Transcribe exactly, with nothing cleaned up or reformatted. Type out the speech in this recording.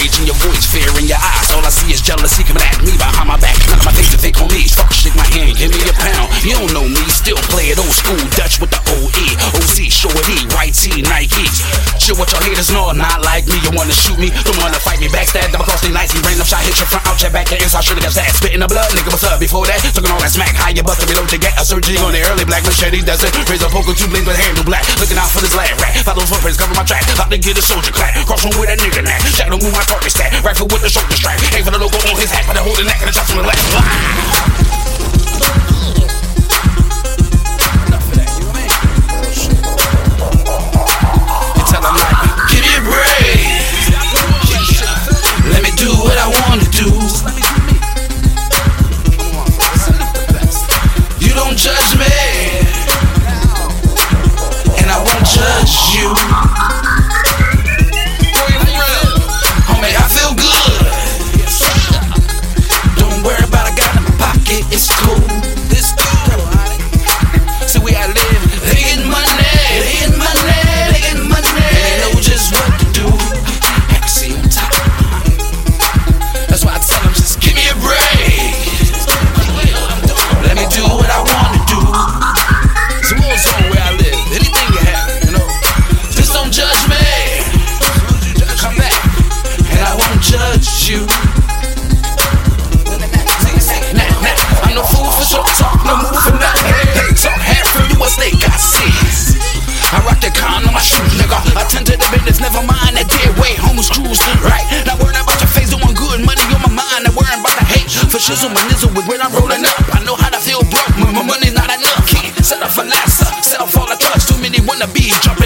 rage in your voice, fear in your eyes. All I see is jealousy coming at me behind my back. None of my things to think on me. Fuck, shake my hand, give me a pound. You don't know me, still play it old school Dutch with the O E. O Z, shorty, white tee, Nikes. Shit, what your haters know, not like me. You wanna shoot me, don't wanna fight me. Backstab, double cross, they nice. He random shot, hit your front, out your back, your inside, should've got sad. Spitting the blood, nigga, what's up? Before that, talking all that smack. How you bustin' below to get a surgery on the early black machete desert. Razor poker, two blades with handle black. Looking out for this lad rat. Follow footprints, cover my track. About to get a soldier clap. Cross one with that nigga neck. Shadow move my target stack. Rifle with the shoulder strap. Aim for the logo on his hat, but I hold the neck and the shots on the left. What I wanna do. You don't judge me, and I won't judge you. Homie, I feel good. Don't worry about it, I got it in my pocket, it's cool. It's cool. See where I live, they get money, they get money, they get money. And they know just what to do. I can see on top. That's why I tell them, just give me a break. Let me do what I wanna do. It's a war zone where I live. Anything can happen, you know. Just don't judge me. Come back, and I won't judge you. Nah, nah, I'm no fool for short talk, no move for nothing. Hey, talk half from you a snake, I see. I rock the con on my shoes, nigga. I tend to the business, never mind that dead weight. Homeless cruise, right? Not worrying about your face, doing good. Money on my mind, not worrying about the hate. For shizzle, my nizzle with when I'm rolling up. I know how to feel broke, my, my money's not enough. Can't set up for Lassa, sell all the drugs. Too many wanna be jumping.